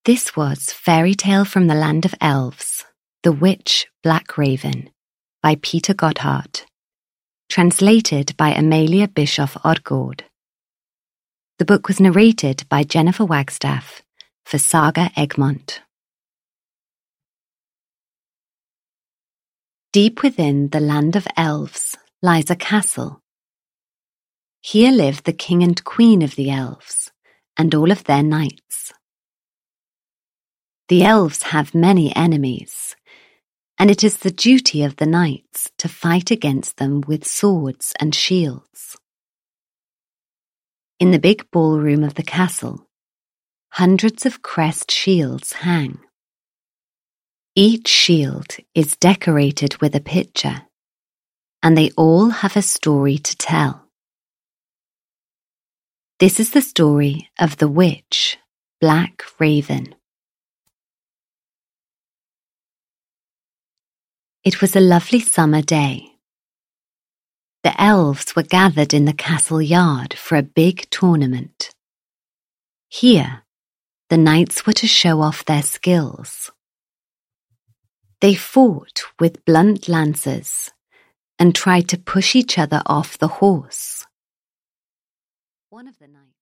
This was Fairy Tale from the Land of Elves, The Witch Black Raven, by Peter Gotthard, translated by Amelia Bischoff-Odgaard. The book was narrated by Jennifer Wagstaff for Saga Egmont. Deep within the land of elves lies a castle. Here live the king and queen of the elves and all of their knights. The elves have many enemies, and it is the duty of the knights to fight against them with swords and shields. In the big ballroom of the castle, hundreds of crest shields hang. Each shield is decorated with a picture, and they all have a story to tell. This is the story of the witch, Black Raven. It was a lovely summer day. The elves were gathered in the castle yard for a big tournament. Here, the knights were to show off their skills. They fought with blunt lances and tried to push each other off the horse. One of the knights